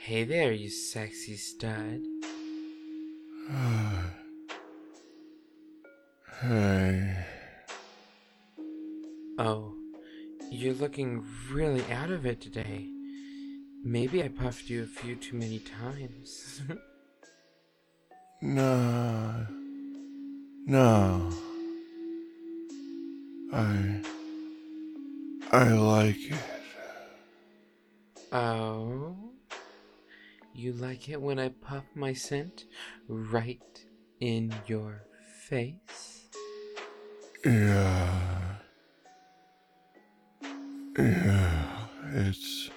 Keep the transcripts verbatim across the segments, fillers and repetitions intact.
Hey there, you sexy stud. Hey. Oh, you're looking really out of it today. Maybe I puffed you a few too many times. No. No. I. I like it. Oh? You like it when I puff my scent right in your face? Yeah. Yeah. It's.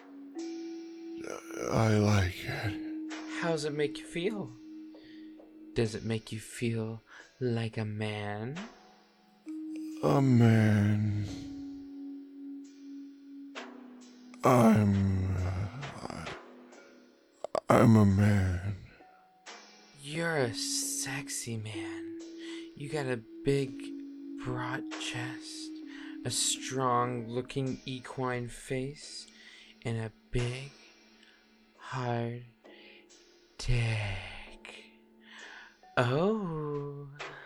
I like it. How's it make you feel? Does it make you feel like a man? A man. I'm. I'm a man. You're a sexy man. You got a big, broad chest, a strong looking equine face, and a big, hard dick. Oh.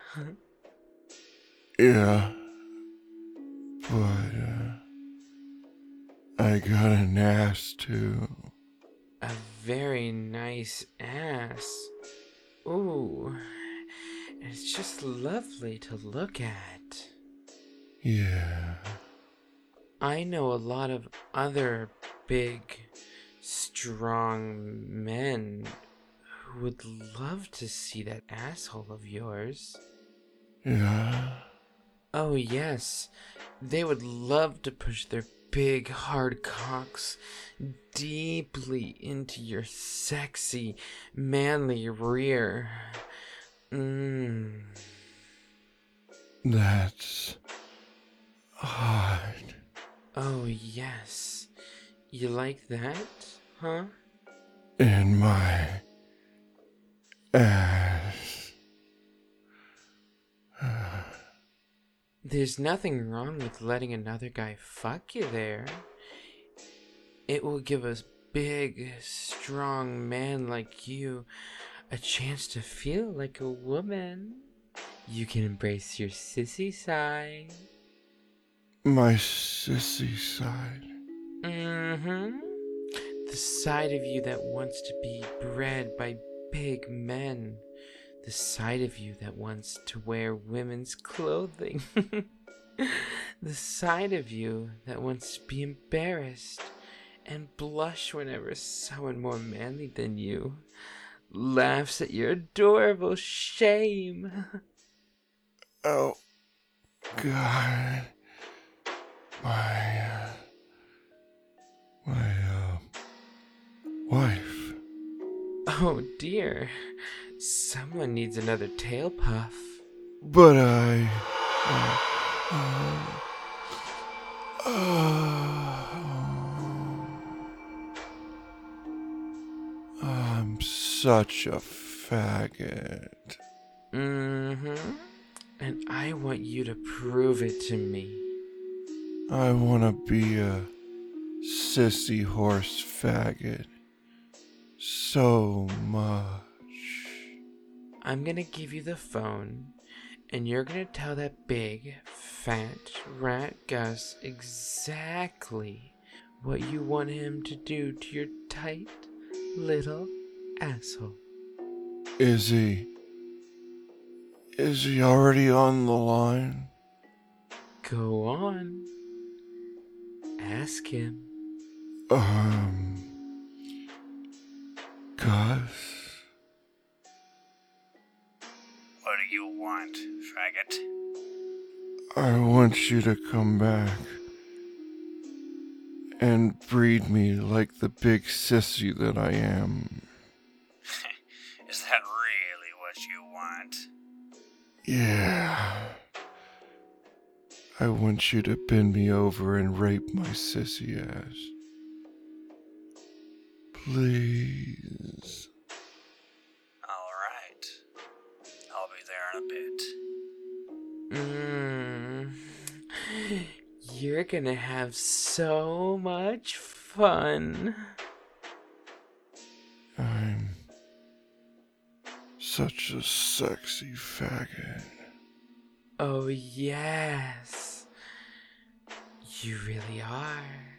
Yeah. But, uh, I got an ass too. A very nice ass. Ooh. It's just lovely to look at. Yeah. I know a lot of other big, strong men who would love to see that asshole of yours. Yeah. Oh, yes, they would love to push their big, hard cocks deeply into your sexy, manly rear. Mmm. That's hot. Oh, yes. You like that, huh? In my ass. There's nothing wrong with letting another guy fuck you there. It will give a big, strong man like you a chance to feel like a woman. You can embrace your sissy side. My sissy side. Mm-hmm. The side of you that wants to be bred by big men. The side of you that wants to wear women's clothing. The side of you that wants to be embarrassed and blush whenever someone more manly than you laughs at your adorable shame. Oh, God. My, uh, my, uh, wife. Oh dear, someone needs another tail puff. But I, uh, uh, uh, I'm such a faggot. Mm-hmm. And I want you to prove it to me. I wanna be a sissy horse faggot so much. I'm gonna give you the phone, and you're gonna tell that big, fat rat Gus exactly what you want him to do to your tight little asshole. Is he, is he already on the line? Go on. Ask him. Um, Gus? What do you want, faggot? I want you to come back and breed me like the big sissy that I am. Is that really what you want? Yeah. I want you to bend me over and rape my sissy ass. Please. Alright. I'll be there in a bit. Mmm. You're gonna have so much fun. such a sexy faggot. Oh, yes. You really are.